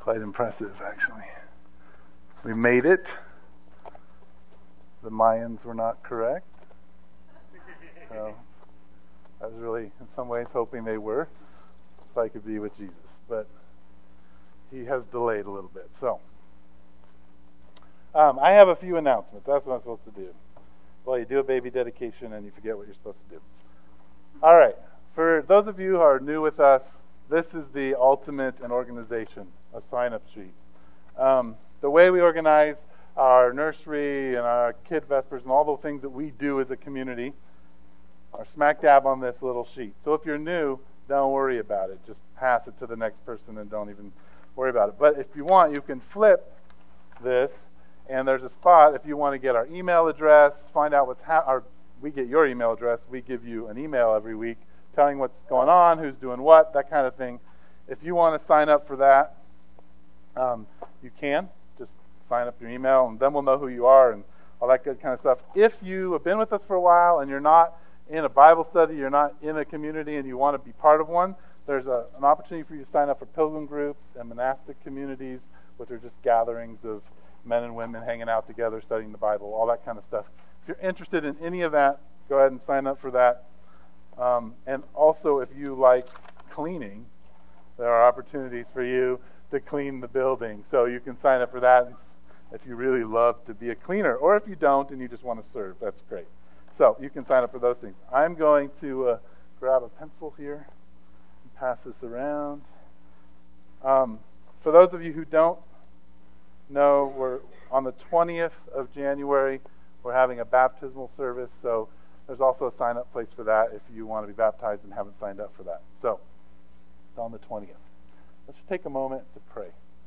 Quite impressive, actually. We made it. The Mayans were not correct. So I was really, in some ways, hoping they were, so I could be with Jesus. But he has delayed a little bit. So I have a few announcements. That's what I'm supposed to do. Well, you do a baby dedication and you forget what you're supposed to do. All right. For those of you who are new with us, this is the ultimate in organization, a sign-up sheet. The way we organize our nursery and our kid vespers and all the things that we do as a community are smack dab on this little sheet. So if you're new, don't worry about it. Just pass it to the next person and don't even worry about it. But if you want, you can flip this, and there's a spot if you want to get our email address, find out we get your email address, we give you an email every week telling what's going on, who's doing what, that kind of thing. If you want to sign up for that, you can. Just sign up your email, and then we'll know who you are and all that good kind of stuff. If you have been with us for a while and you're not in a Bible study, you're not in a community, and you want to be part of one, there's an opportunity for you to sign up for pilgrim groups and monastic communities, which are just gatherings of men and women hanging out together, studying the Bible, all that kind of stuff. If you're interested in any of that, go ahead and sign up for that. And also, if you like cleaning, there are opportunities for you to clean the building. So you can sign up for that if you really love to be a cleaner. Or if you don't and you just want to serve, that's great. So you can sign up for those things. I'm going to grab a pencil here and pass this around. For those of you who don't know, we're on the 20th of January. We're having a baptismal service, so there's also a sign-up place for that if you want to be baptized and haven't signed up for that. So it's on the 20th. Let's just take a moment to pray.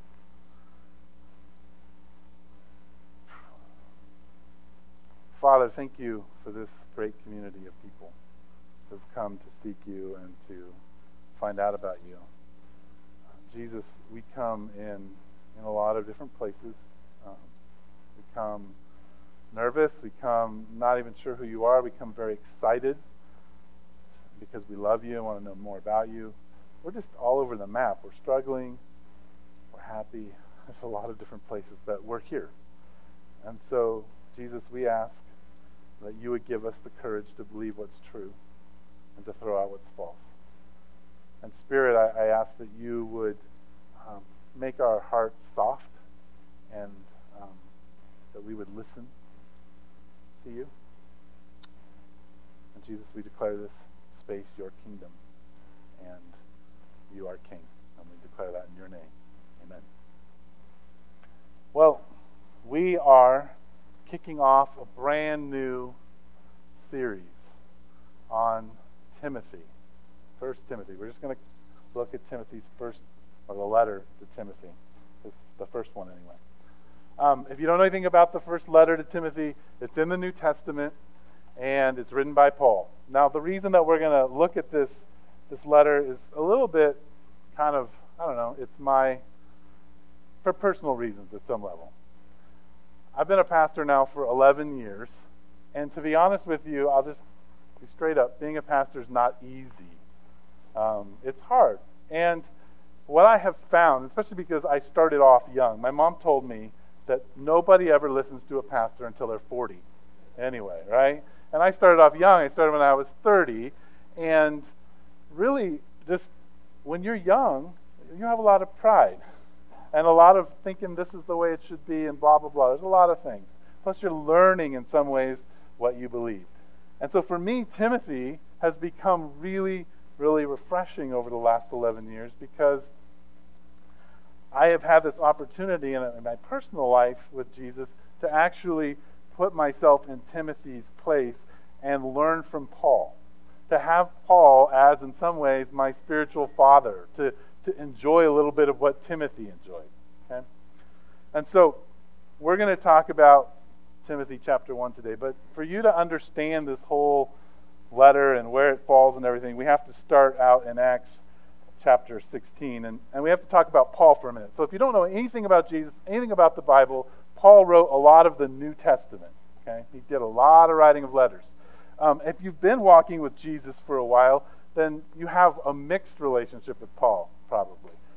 Father, thank you for this great community of people who have come to seek you and to find out about you. Jesus, we come in a lot of different places. We come nervous. We come not even sure who you are. We come very excited because we love you and want to know more about you. We're just all over the map. We're struggling. We're happy. There's a lot of different places, but we're here. And so, Jesus, we ask that you would give us the courage to believe what's true and to throw out what's false. And Spirit, I ask that you would make our hearts soft and that we would listen to you. And Jesus, we declare this space your kingdom, and you are King. And we declare that in your name. Amen. Well, we are kicking off a brand new series on Timothy. 1 Timothy. We're just going to look at Timothy's first, or the letter to Timothy. It's the first one anyway. If you don't know anything about the first letter to Timothy, it's in the New Testament, and it's written by Paul. Now, the reason that we're going to look at this letter is a little bit kind of, it's for personal reasons at some level. I've been a pastor now for 11 years, and to be honest with you, I'll just be straight up. Being a pastor is not easy. It's hard. And what I have found, especially because I started off young, my mom told me that nobody ever listens to a pastor until they're 40 anyway, right? And I started off young. I started when I was 30, and really just when you're young, you have a lot of pride and a lot of thinking this is the way it should be and blah, blah, blah. There's a lot of things. Plus you're learning in some ways what you believe. And so for me, Timothy has become really, really refreshing over the last 11 years because I have had this opportunity in my personal life with Jesus to actually put myself in Timothy's place and learn from Paul. To have Paul as, in some ways, my spiritual father, to enjoy a little bit of what Timothy enjoyed. Okay? And so we're going to talk about Timothy chapter 1 today, but for you to understand this whole letter and where it falls and everything, we have to start out in Acts chapter 16, and we have to talk about Paul for a minute. So if you don't know anything about Jesus, anything about the Bible, Paul wrote a lot of the New Testament. Okay, he did a lot of writing of letters. If you've been walking with Jesus for a while, then you have a mixed relationship with Paul, probably.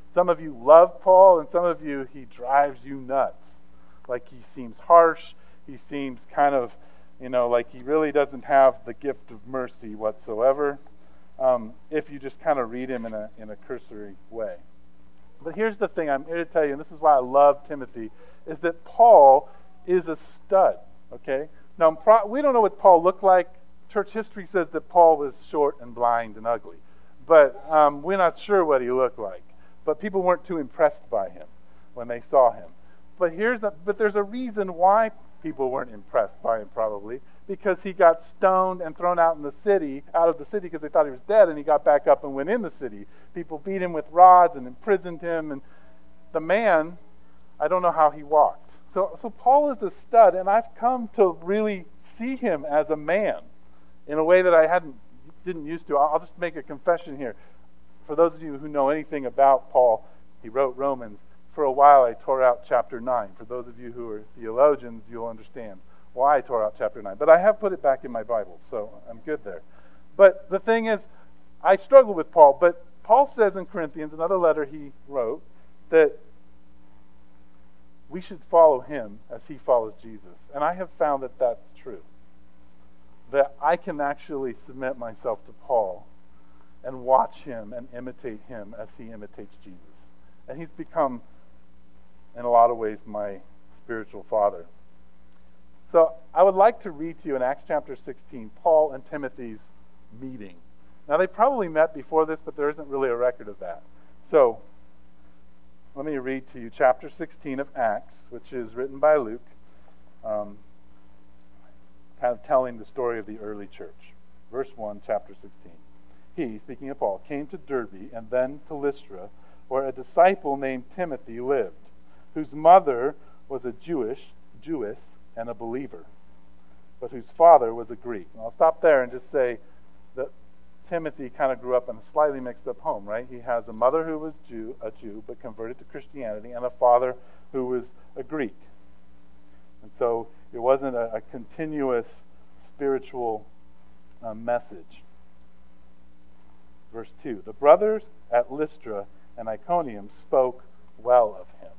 Some of you love Paul, and some of you, he drives you nuts. Like he seems harsh. He seems kind of, like he really doesn't have the gift of mercy whatsoever. If you just kind of read him in a cursory way. But here's the thing I'm here to tell you, and this is why I love Timothy, is that Paul is a stud, okay? Now, we don't know what Paul looked like. Church history says that Paul was short and blind and ugly. But we're not sure what he looked like. But people weren't too impressed by him when they saw him. But there's a reason why people weren't impressed by him, probably, because he got stoned and thrown out of the city because they thought he was dead, and he got back up and went in the city. People beat him with rods and imprisoned him, and the man, I don't know how he walked. So Paul is a stud, and I've come to really see him as a man in a way that I didn't used to. I'll just make a confession here. For those of you who know anything about Paul, he wrote Romans. For a while I tore out chapter 9. For those of you who are theologians, you'll understand why I tore out chapter 9. But I have put it back in my Bible, so I'm good there. But the thing is, I struggle with Paul. But Paul says in Corinthians, another letter he wrote, that we should follow him as he follows Jesus. And I have found that that's true. That I can actually submit myself to Paul and watch him and imitate him as he imitates Jesus. And he's become, in a lot of ways, my spiritual father. So I would like to read to you in Acts chapter 16, Paul and Timothy's meeting. Now they probably met before this, but there isn't really a record of that. So let me read to you chapter 16 of Acts, which is written by Luke, kind of telling the story of the early church. Verse 1, chapter 16. He, speaking of Paul, came to Derbe and then to Lystra, where a disciple named Timothy lived, whose mother was a Jewess and a believer, but whose father was a Greek. And I'll stop there and just say that Timothy kind of grew up in a slightly mixed up home, right? He has a mother who was a Jew, but converted to Christianity, and a father who was a Greek. And so it wasn't a continuous spiritual message. Verse 2, the brothers at Lystra and Iconium spoke well of him.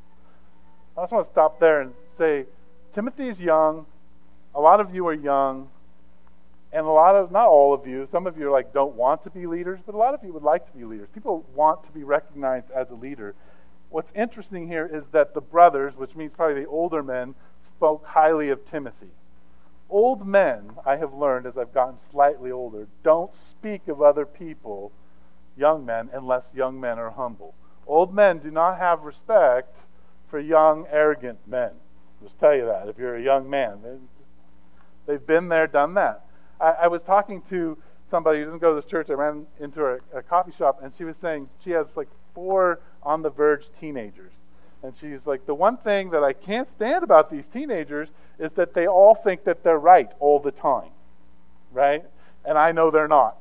I just want to stop there and say, Timothy is young. A lot of you are young. And not all of you, some of you don't want to be leaders, but a lot of you would like to be leaders. People want to be recognized as a leader. What's interesting here is that the brothers, which means probably the older men, spoke highly of Timothy. Old men, I have learned as I've gotten slightly older, don't speak of other people, young men, unless young men are humble. Old men do not have respect for young, arrogant men. I'll just tell you that. If you're a young man, they've been there, done that. I was talking to somebody who doesn't go to this church. I ran into a coffee shop, and she was saying she has 4 on-the-verge teenagers. And she's like, the one thing that I can't stand about these teenagers is that they all think that they're right all the time. Right? And I know they're not.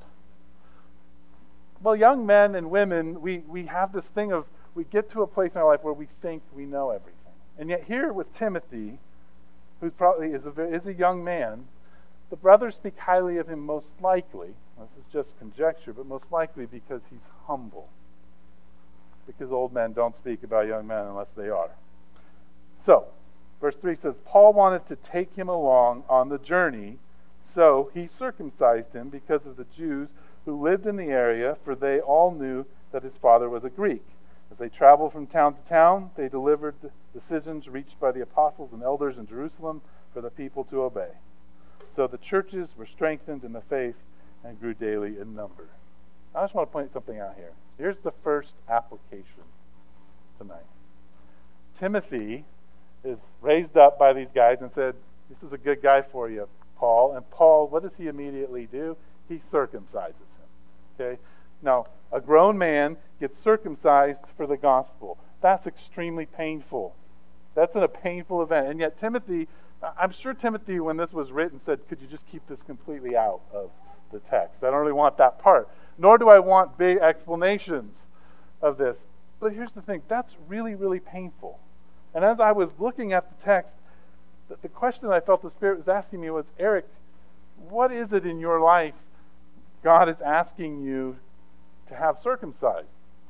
Well, young men and women, we have this thing of, we get to a place in our life where we think we know everything. And yet here with Timothy, who's probably is a young man, the brothers speak highly of him most likely, this is just conjecture, but most likely because he's humble. Because old men don't speak about young men unless they are. So, verse 3 says, Paul wanted to take him along on the journey, so he circumcised him because of the Jews who lived in the area, for they all knew that his father was a Greek. As they traveled from town to town, they delivered the decisions reached by the apostles and elders in Jerusalem for the people to obey. So the churches were strengthened in the faith and grew daily in number. I just want to point something out here. Here's the first application tonight. Timothy is raised up by these guys and said, this is a good guy for you, Paul. And Paul, what does he immediately do? He circumcises him. Okay? Now, a grown man gets circumcised for the gospel. That's extremely painful. That's a painful event. And yet Timothy, I'm sure Timothy, when this was written, said, could you just keep this completely out of the text? I don't really want that part. Nor do I want big explanations of this. But here's the thing. That's really, really painful. And as I was looking at the text, the question I felt the Spirit was asking me was, Eric, what is it in your life God is asking you to have circumcised,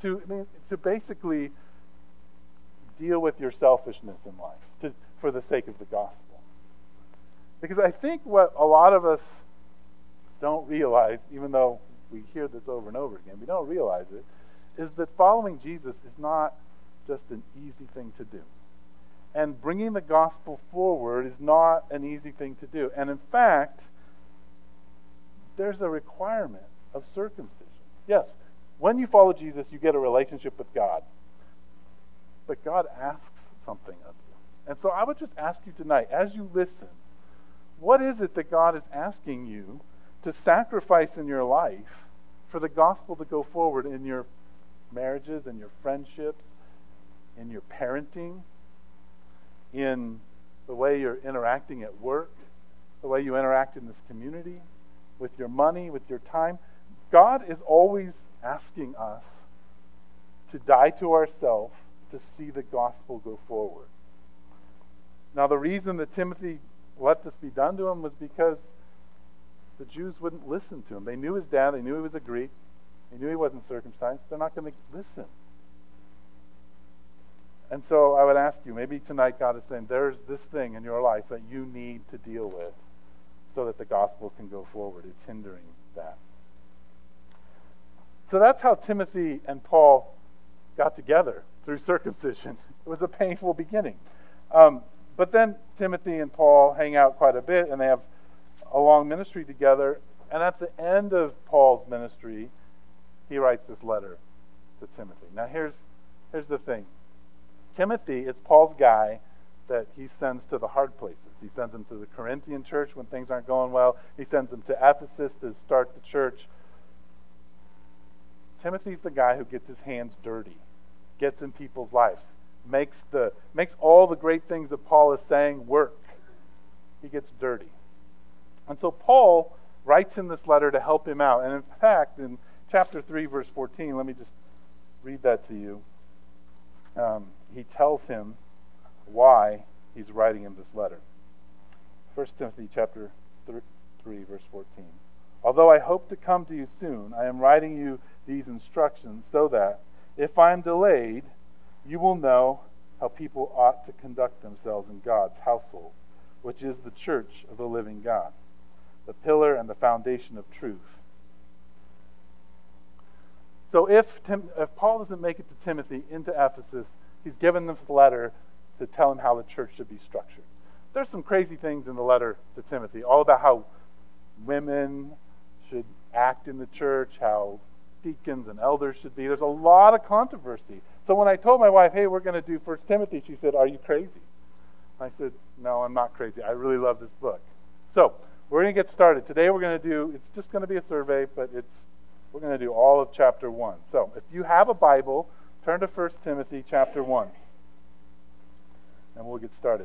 to basically deal with your selfishness in life for the sake of the gospel. Because I think what a lot of us don't realize, even though we hear this over and over again, we don't realize it, is that following Jesus is not just an easy thing to do. And bringing the gospel forward is not an easy thing to do. And in fact, there's a requirement of circumcision. Yes, when you follow Jesus, you get a relationship with God. But God asks something of you. And so I would just ask you tonight, as you listen, what is it that God is asking you to sacrifice in your life for the gospel to go forward in your marriages, in your friendships, in your parenting, in the way you're interacting at work, the way you interact in this community, with your money, with your time? God is always asking us to die to ourselves to see the gospel go forward. Now, the reason that Timothy let this be done to him was because the Jews wouldn't listen to him. They knew his dad. They knew he was a Greek. They knew he wasn't circumcised. They're not going to listen. And so I would ask you, maybe tonight God is saying, there's this thing in your life that you need to deal with so that the gospel can go forward. It's hindering that. So that's how Timothy and Paul got together, through circumcision. It was a painful beginning. But then Timothy and Paul hang out quite a bit, and they have a long ministry together. And at the end of Paul's ministry, he writes this letter to Timothy. Now here's the thing. Timothy is Paul's guy that he sends to the hard places. He sends him to the Corinthian church when things aren't going well. He sends him to Ephesus to start the church. Timothy's the guy who gets his hands dirty, gets in people's lives, makes all the great things that Paul is saying work. He gets dirty. And so Paul writes him this letter to help him out. And in fact, in chapter 3, verse 14, let me just read that to you. He tells him why he's writing him this letter. 1 Timothy chapter 3, verse 14. Although I hope to come to you soon, I am writing you these instructions so that, if I am delayed, you will know how people ought to conduct themselves in God's household, which is the church of the living God, the pillar and the foundation of truth. So if Paul doesn't make it to Timothy into Ephesus, he's given this letter to tell him how the church should be structured. There's some crazy things in the letter to Timothy, all about how women should act in the church, how deacons and elders should be. There's a lot of controversy. So when I told my wife, hey, we're going to do 1 Timothy, she said, are you crazy? I said, no, I'm not crazy. I really love this book. So we're going to get started. Today we're going to do, it's just going to be a survey, but we're going to do all of chapter 1. So if you have a Bible, turn to 1 Timothy chapter 1. And we'll get started.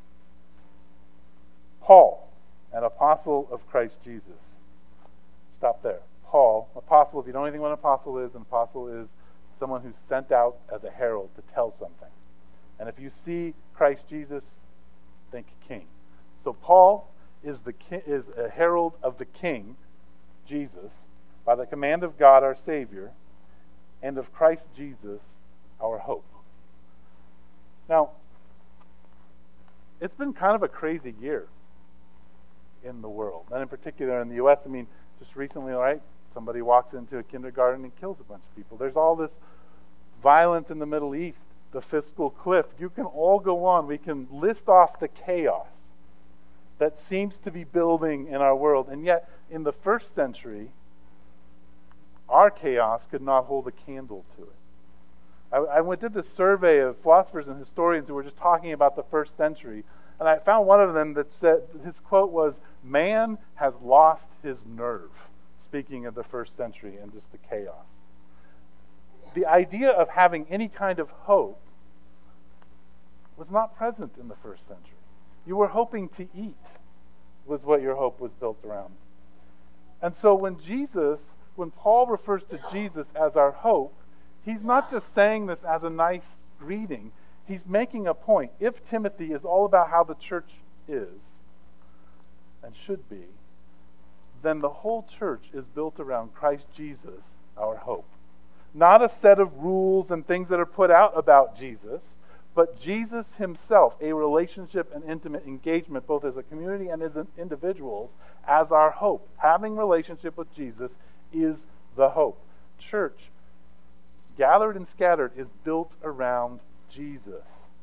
Paul, an apostle of Christ Jesus. Stop there. Paul, apostle, if you don't know anything what an apostle is someone who's sent out as a herald to tell something. And if you see Christ Jesus, think king. So Paul is a herald of the King, Jesus, by the command of God our Savior, and of Christ Jesus our hope. Now, it's been kind of a crazy year in the world, and in particular in the U.S. I mean, just recently, right, somebody walks into a kindergarten and kills a bunch of people. There's all this violence in the Middle East, the fiscal cliff. You can all go on. We can list off the chaos that seems to be building in our world. And yet, in the first century, our chaos could not hold a candle to it. I did this survey of philosophers and historians who were just talking about the first century, and I found one of them that said, his quote was, "Man has lost his nerve," speaking of the first century and just the chaos. The idea of having any kind of hope was not present in the first century. You were hoping to eat was what your hope was built around. And so when Paul refers to Jesus as our hope, he's not just saying this as a nice greeting. He's making a point. If Timothy is all about how the church is and should be, then the whole church is built around Christ Jesus, our hope. not a set of rules and things that are put out about Jesus, but Jesus himself, a relationship and intimate engagement, both as a community and as individuals, as our hope. Having relationship with Jesus is the hope. Church, gathered and scattered, is built around Jesus.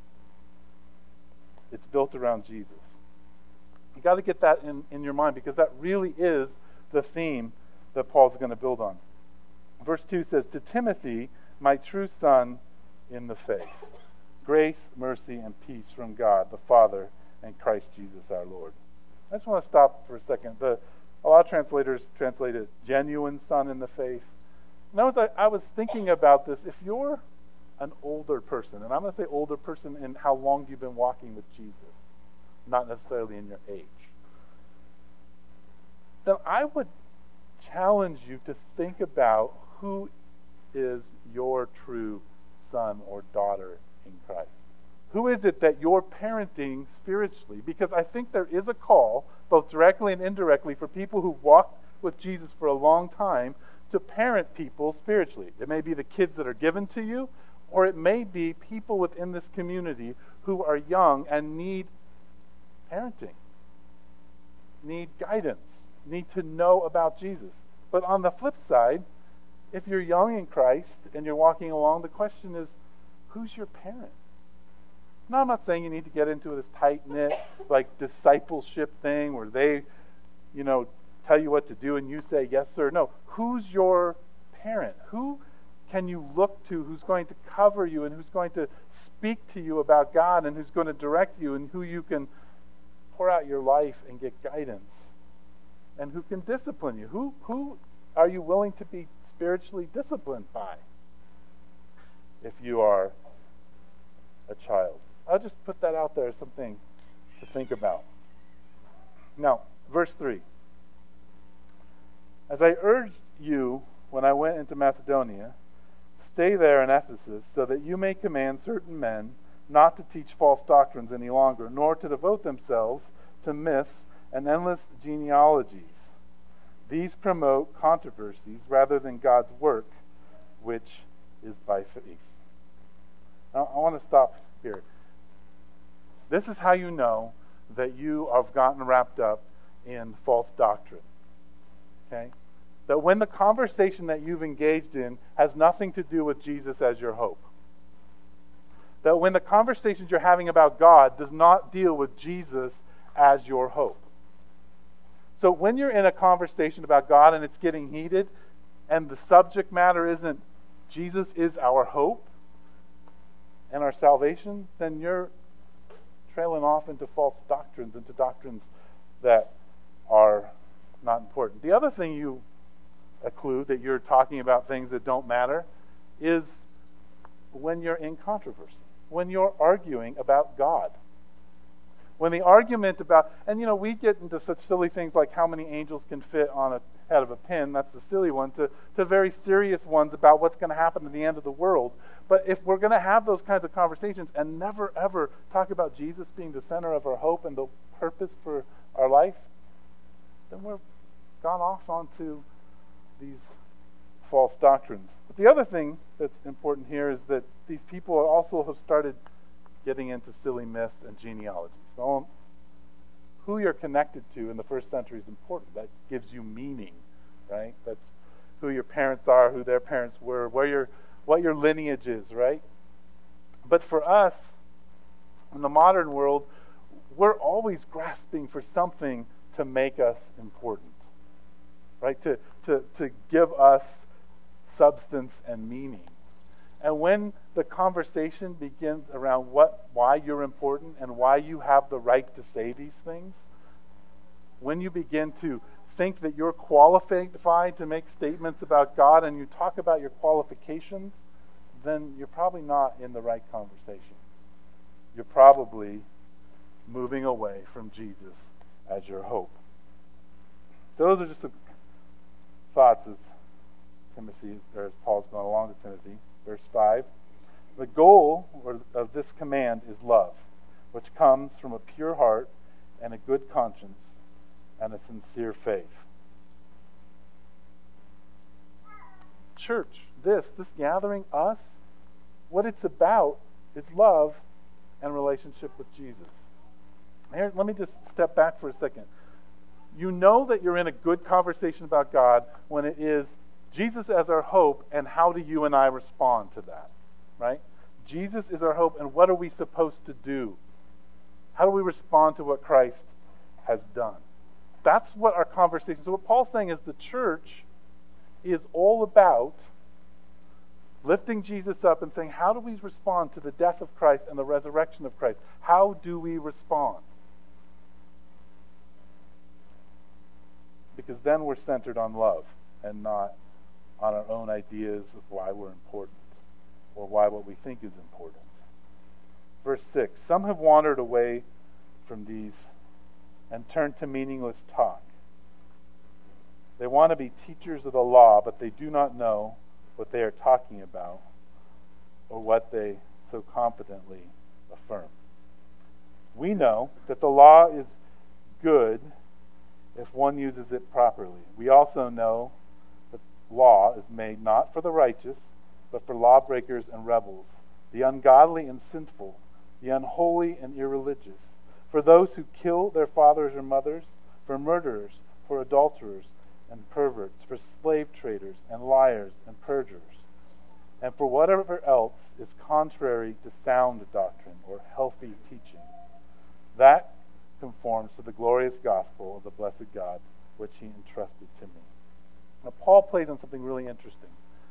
It's built around Jesus. You got to get that in your mind, because that really is the theme that Paul's going to build on. Verse 2 says, "To Timothy, my true son in the faith, grace, mercy, and peace from God the Father and Christ Jesus our Lord." I just want to stop for a second. A lot of translators translate it genuine son in the faith. And I was thinking about this. If you're an older person, and I'm going to say older person in how long you've been walking with Jesus, not necessarily in your age, then I would challenge you to think about who is your true son or daughter in Christ. Who is it that you're parenting spiritually? Because I think there is a call, both directly and indirectly, for people who walked with Jesus for a long time to parent people spiritually. It may be the kids that are given to you, or it may be people within this community who are young and need parenting, need guidance, need to know about Jesus. But on the flip side, if you're young in Christ and you're walking along, the question is, who's your parent? Now, I'm not saying you need to get into this tight-knit, like, discipleship thing where they, tell you what to do and you say, yes, sir. No, who's your parent? Who can you look to, who's going to cover you and who's going to speak to you about God and who's going to direct you and who you can pour out your life and get guidance and who can discipline you? Who are you willing to be spiritually disciplined by if you are a child? I'll just put that out there as something to think about. Now, verse 3. "As I urged you when I went into Macedonia, stay there in Ephesus, so that you may command certain men not to teach false doctrines any longer, nor to devote themselves to myths and endless genealogies. These promote controversies rather than God's work, which is by faith." Now, I want to stop here. This is how you know that you have gotten wrapped up in false doctrine. Okay? That when the conversation that you've engaged in has nothing to do with Jesus as your hope. That when the conversations you're having about God does not deal with Jesus as your hope. So when you're in a conversation about God and it's getting heated and the subject matter isn't Jesus is our hope and our salvation, then you're trailing off into false doctrines, into doctrines that are not important. The other thing a clue that you're talking about things that don't matter is when you're in controversy, when you're arguing about God. When the argument about, and we get into such silly things like how many angels can fit on a head of a pin, that's the silly one, to very serious ones about what's going to happen at the end of the world. But if we're going to have those kinds of conversations and never ever talk about Jesus being the center of our hope and the purpose for our life, then we're gone off onto these false doctrines. But the other thing that's important here is that these people also have started getting into silly myths and genealogies. So who you're connected to in the first century is important. That gives you meaning, right? That's who your parents are, who their parents were, what your lineage is, right? But for us, in the modern world, we're always grasping for something to make us important, right? To give us substance and meaning. And when the conversation begins around why you're important and why you have the right to say these things, when you begin to think that you're qualified to make statements about God and you talk about your qualifications, then you're probably not in the right conversation. You're probably moving away from Jesus as your hope. Those are just some thoughts as Paul's going along to Timothy. Verse 5, "The goal of this command is love, which comes from a pure heart and a good conscience and a sincere faith." Church, this gathering, us, what it's about is love and relationship with Jesus. Here, let me just step back for a second. You know that you're in a good conversation about God when it is Jesus as our hope, and how do you and I respond to that, right? Jesus is our hope, and what are we supposed to do? How do we respond to what Christ has done? That's what our conversation. So what Paul's saying is the church is all about lifting Jesus up and saying, how do we respond to the death of Christ and the resurrection of Christ? How do we respond? Because then we're centered on love and not on our own ideas of why we're important or why what we think is important. Verse 6, some have wandered away from these and turned to meaningless talk. They want to be teachers of the law, but they do not know what they are talking about or what they so confidently affirm. We know that the law is good if one uses it properly. We also know that law is made not for the righteous, but for lawbreakers and rebels, the ungodly and sinful, the unholy and irreligious, for those who kill their fathers or mothers, for murderers, for adulterers and perverts, for slave traders and liars and perjurers, and for whatever else is contrary to sound doctrine or healthy teaching. That conforms to the glorious gospel of the blessed God, which he entrusted to me. Now, Paul plays on something really interesting.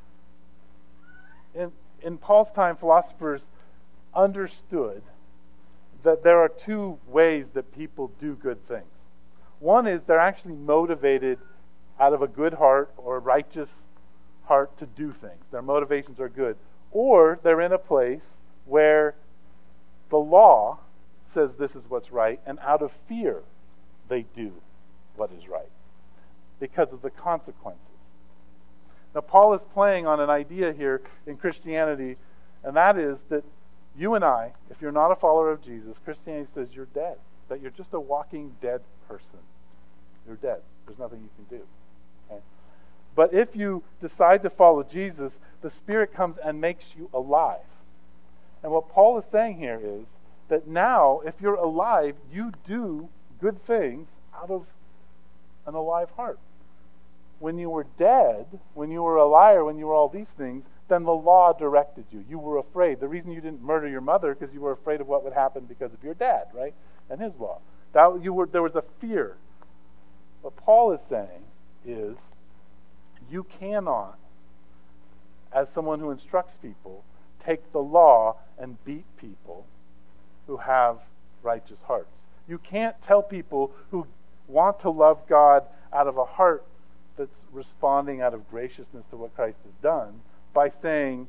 In Paul's time, philosophers understood that there are two ways that people do good things. One is they're actually motivated out of a good heart or a righteous heart to do things. Their motivations are good. Or they're in a place where the law says this is what's right, and out of fear they do what is right because of the consequences. Now, Paul is playing on an idea here in Christianity, and that is that you and I, if you're not a follower of Jesus, Christianity says you're dead, that you're just a walking dead person. You're dead. There's nothing you can do. Okay? But if you decide to follow Jesus, the Spirit comes and makes you alive. And what Paul is saying here is that now, if you're alive, you do good things out of an alive heart. When you were dead, when you were a liar, when you were all these things, then the law directed you. You were afraid. The reason you didn't murder your mother because you were afraid of what would happen because of your dad, right? And his law. There was a fear. What Paul is saying is you cannot, as someone who instructs people, take the law and beat people who have righteous hearts. You can't tell people who want to love God out of a heart that's responding out of graciousness to what Christ has done by saying,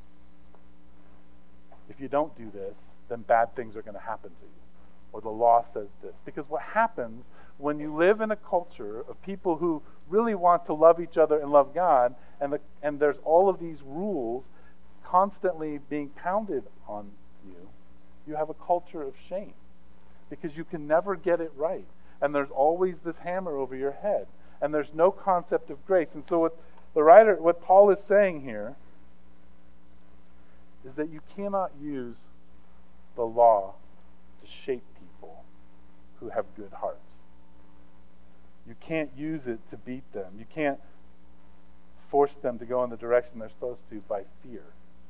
if you don't do this, then bad things are going to happen to you. Or the law says this. Because what happens when you live in a culture of people who really want to love each other and love God, and there's all of these rules constantly being pounded on you, you have a culture of shame. Because you can never get it right. And there's always this hammer over your head. And there's no concept of grace. And so what Paul is saying here is that you cannot use the law to shape people who have good hearts. You can't use it to beat them. You can't force them to go in the direction they're supposed to by fear.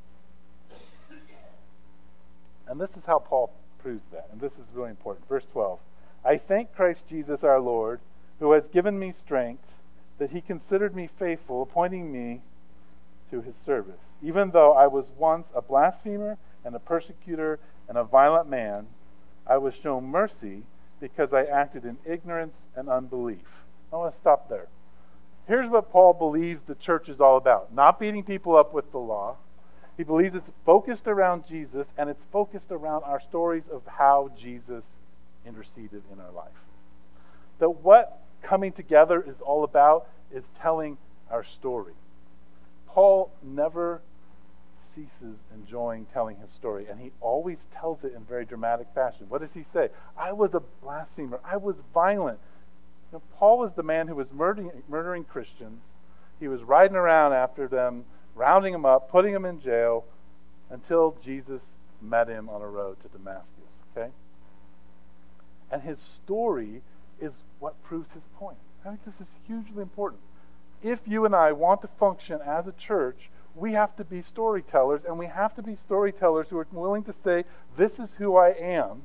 And this is how Paul proves that. And this is really important. Verse 12. I thank Christ Jesus our Lord, who has given me strength, that he considered me faithful, appointing me to his service. Even though I was once a blasphemer and a persecutor and a violent man, I was shown mercy because I acted in ignorance and unbelief. I want to stop there. Here's what Paul believes the church is all about. Not beating people up with the law. He believes it's focused around Jesus, and it's focused around our stories of how Jesus interceded in our life. That what coming together is all about is telling our story. Paul never ceases enjoying telling his story, and he always tells it in very dramatic fashion. What does he say? I was a blasphemer. I was violent. Paul was the man who was murdering Christians. He was riding around after them, rounding him up, putting him in jail, until Jesus met him on a road to Damascus. Okay? And his story is what proves his point. I think this is hugely important. If you and I want to function as a church, we have to be storytellers, and we have to be storytellers who are willing to say, this is who I am,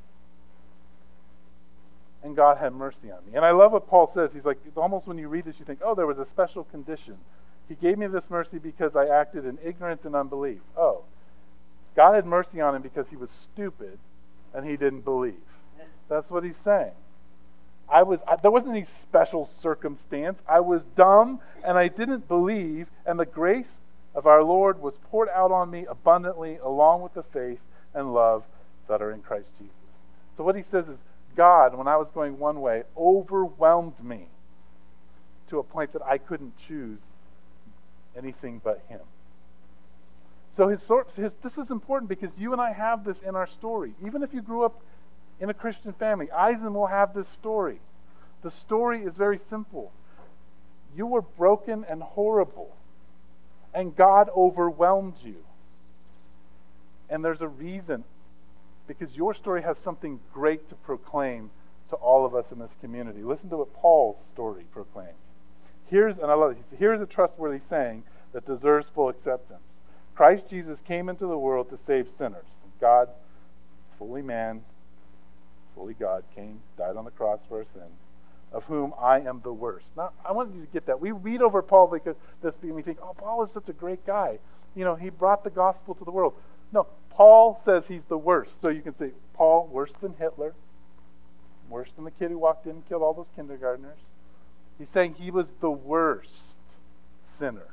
and God had mercy on me. And I love what Paul says. He's like, almost when you read this, you think, oh, there was a special condition. He gave me this mercy because I acted in ignorance and unbelief. Oh, God had mercy on him because he was stupid and he didn't believe. That's what he's saying. There wasn't any special circumstance. I was dumb and I didn't believe, and the grace of our Lord was poured out on me abundantly, along with the faith and love that are in Christ Jesus. So what he says is, God, when I was going one way, overwhelmed me to a point that I couldn't choose anything but him. So this is important because you and I have this in our story. Even if you grew up in a Christian family, Eisen will have this story. The story is very simple. You were broken and horrible, and God overwhelmed you. And there's a reason, because your story has something great to proclaim to all of us in this community. Listen to what Paul's story proclaims. And I love it. Here's a trustworthy saying that deserves full acceptance. Christ Jesus came into the world to save sinners. God, fully man, fully God, came, died on the cross for our sins, of whom I am the worst. Now, I want you to get that. We read over Paul because we think, oh, Paul is such a great guy. He brought the gospel to the world. No, Paul says he's the worst. So you can say, Paul, worse than Hitler, worse than the kid who walked in and killed all those kindergartners. He's saying he was the worst sinner.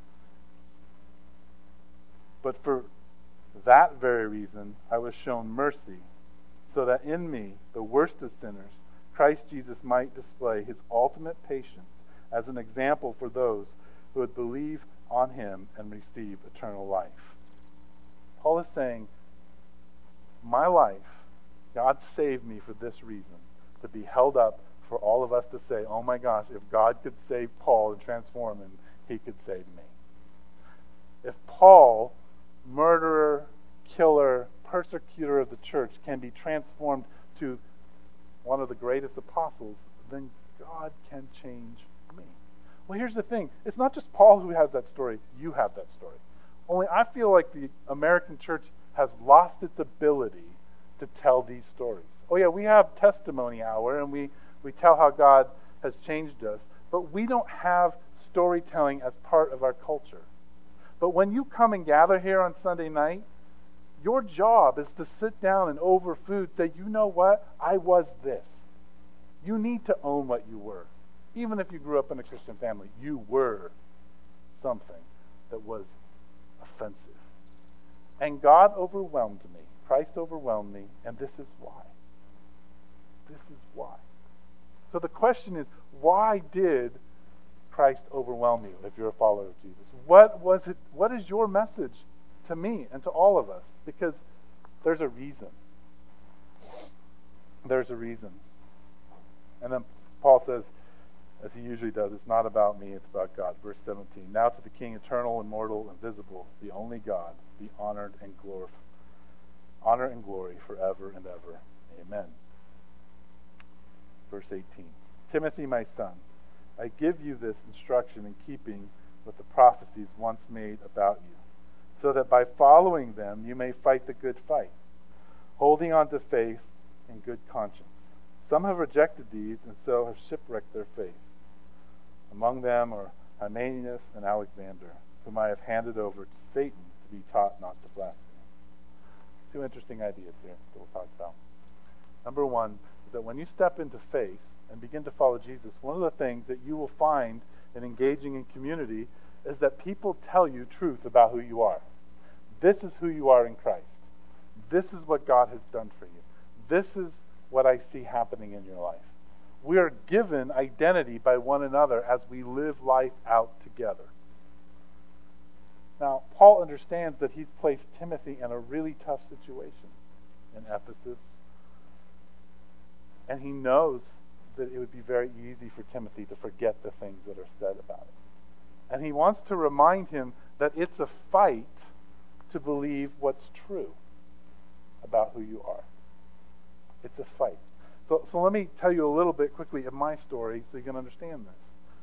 But for that very reason, I was shown mercy, so that in me, the worst of sinners, Christ Jesus might display his ultimate patience as an example for those who would believe on him and receive eternal life. Paul is saying, my life, God saved me for this reason, to be held up for all of us to say, oh my gosh, if God could save Paul and transform him, he could save me. If Paul, murderer, killer, persecutor of the church, can be transformed to one of the greatest apostles, then God can change me. Well, here's the thing. It's not just Paul who has that story. You have that story. Only I feel like the American church has lost its ability to tell these stories. Oh yeah, we have testimony hour, and we tell how God has changed us, but we don't have storytelling as part of our culture. But when you come and gather here on Sunday night, your job is to sit down and over food say, you know what? I was this. You need to own what you were. Even if you grew up in a Christian family, you were something that was offensive. And God overwhelmed me. Christ overwhelmed me, and this is why. This is why. So the question is, why did Christ overwhelm you if you're a follower of Jesus? What was it? What is your message to me and to all of us? Because there's a reason. There's a reason. And then Paul says, as he usually does, it's not about me, it's about God. Verse 17, now to the King, eternal, immortal, invisible, the only God, be honor and glory forever and ever. Amen. Verse 18, Timothy, my son, I give you this instruction in keeping with the prophecies once made about you, so that by following them you may fight the good fight, holding on to faith and good conscience. Some have rejected these and so have shipwrecked their faith. Among them are Hymenaeus and Alexander, whom I have handed over to Satan to be taught not to blaspheme. Two interesting ideas here that we'll talk about. Number one is that when you step into faith and begin to follow Jesus, one of the things that you will find in engaging in community is that people tell you truth about who you are. This is who you are in Christ. This is what God has done for you. This is what I see happening in your life. We are given identity by one another as we live life out together. Now, Paul understands that he's placed Timothy in a really tough situation in Ephesus. And he knows that it would be very easy for Timothy to forget the things that are said about it. And he wants to remind him that it's a fight to believe what's true about who you are. It's a fight. So let me tell you a little bit quickly of my story so you can understand this.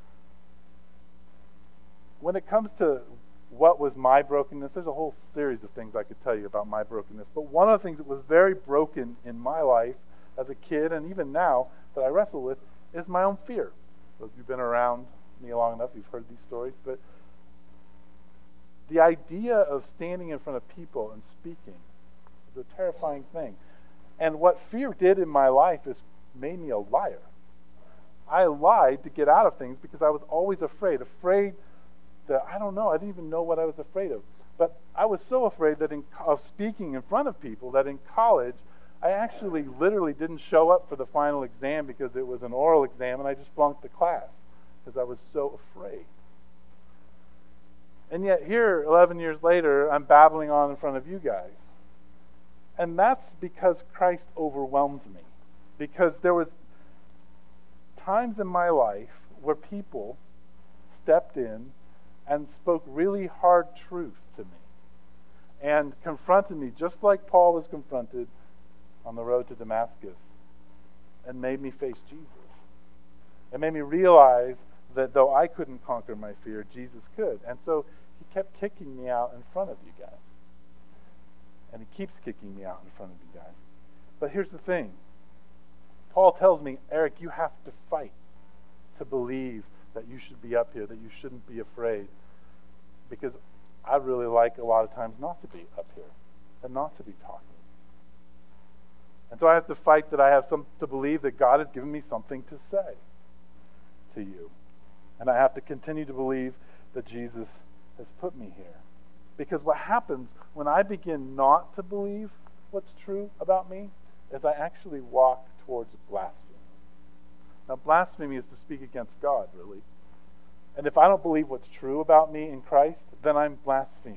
When it comes to what was my brokenness, there's a whole series of things I could tell you about my brokenness. But one of the things that was very broken in my life as a kid and even now that I wrestle with is my own fear. Those of you who've been around me long enough, you've heard these stories. But the idea of standing in front of people and speaking is a terrifying thing. And what fear did in my life is made me a liar. I lied to get out of things because I was always afraid that, I don't know, I didn't even know what I was afraid of. But I was so afraid that of speaking in front of people that in college, I actually literally didn't show up for the final exam because it was an oral exam and I just flunked the class because I was so afraid. And yet here, 11 years later, I'm babbling on in front of you guys. And that's because Christ overwhelmed me. Because there was times in my life where people stepped in and spoke really hard truth to me and confronted me just like Paul was confronted on the road to Damascus and made me face Jesus. It made me realize that though I couldn't conquer my fear, Jesus could. And so he kept kicking me out in front of you guys. And he keeps kicking me out in front of you guys. But here's the thing. Paul tells me, Eric, you have to fight to believe that you should be up here, that you shouldn't be afraid. Because I really like a lot of times not to be up here and not to be talking. And so I have to fight that I have to believe that God has given me something to say to you. And I have to continue to believe that Jesus has put me here. Because what happens when I begin not to believe what's true about me is I actually walk towards blasphemy. Now, blasphemy is to speak against God, really. And if I don't believe what's true about me in Christ, then I'm blaspheming.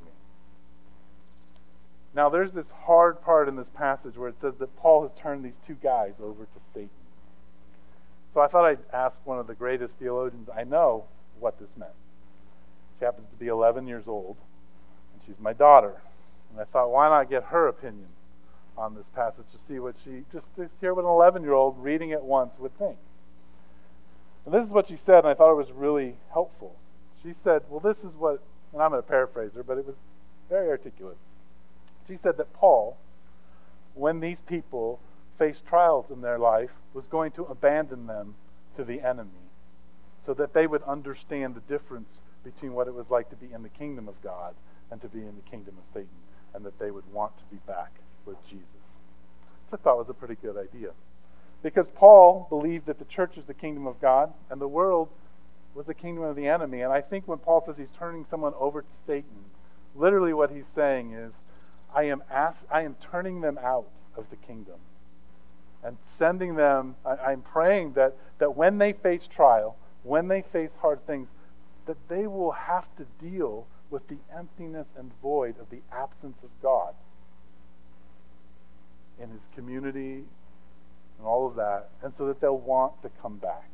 Now, there's this hard part in this passage where it says that Paul has turned these two guys over to Satan. So I thought I'd ask one of the greatest theologians I know what this meant. She happens to be 11 years old. She's my daughter. And I thought, why not get her opinion on this passage to see what just hear what an 11-year-old reading it once would think. And this is what she said, and I thought it was really helpful. She said, well, this is what, and I'm going to paraphrase her, but it was very articulate. She said that Paul, when these people faced trials in their life, was going to abandon them to the enemy so that they would understand the difference between what it was like to be in the kingdom of God and to be in the kingdom of Satan, and that they would want to be back with Jesus. Which I thought was a pretty good idea. Because Paul believed that the church is the kingdom of God, and the world was the kingdom of the enemy. And I think when Paul says he's turning someone over to Satan, literally what he's saying is, I am turning them out of the kingdom and sending them, I'm praying that when they face trial, when they face hard things, that they will have to deal with the emptiness and void of the absence of God in his community and all of that, and so that they'll want to come back.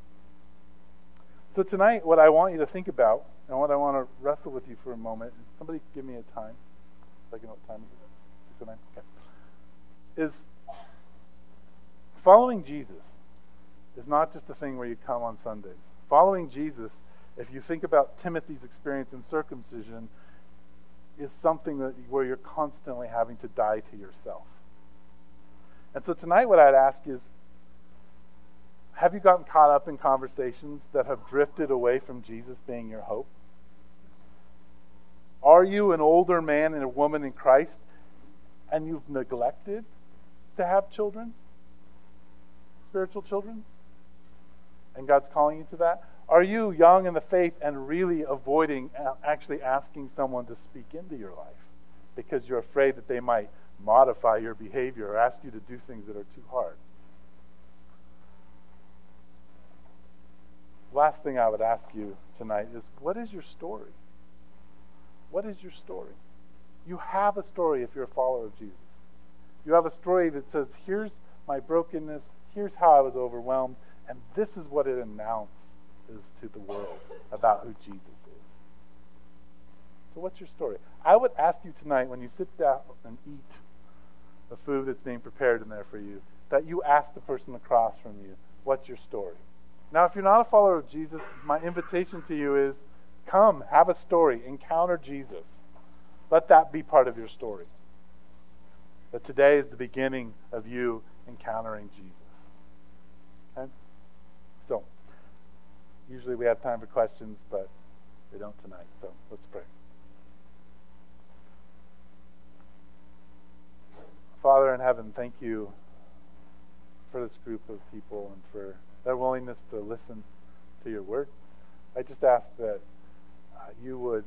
So tonight, what I want you to think about, and what I want to wrestle with you for a moment, somebody give me a time, so I can know what time it is. Okay. Is following Jesus is not just a thing where you come on Sundays. Following Jesus, if you think about Timothy's experience in circumcision, is something where you're constantly having to die to yourself. And so tonight what I'd ask is, have you gotten caught up in conversations that have drifted away from Jesus being your hope? Are you an older man and a woman in Christ and you've neglected to have children? Spiritual children? And God's calling you to that? Are you young in the faith and really avoiding actually asking someone to speak into your life because you're afraid that they might modify your behavior or ask you to do things that are too hard? Last thing I would ask you tonight is, what is your story? What is your story? You have a story if you're a follower of Jesus. You have a story that says, here's my brokenness, here's how I was overwhelmed, and this is what it announces to the world about who Jesus is. So what's your story? I would ask you tonight, when you sit down and eat the food that's being prepared in there for you, that you ask the person across from you, what's your story? Now, if you're not a follower of Jesus, my invitation to you is, come, have a story, encounter Jesus. Let that be part of your story. That today is the beginning of you encountering Jesus. Okay? So, usually we have time for questions, but we don't tonight, so let's pray. Father in heaven, thank you for this group of people and for their willingness to listen to your word. I just ask that you would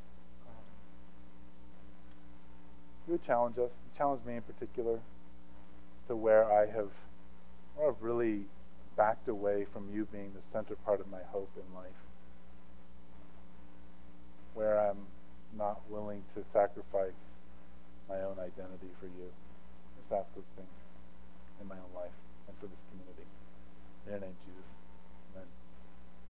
challenge us, challenge me in particular, as to where I have really backed away from you being the center part of my hope in life, where I'm not willing to sacrifice my own identity for you. Just ask those things in my own life and for this community. In your name, Jesus.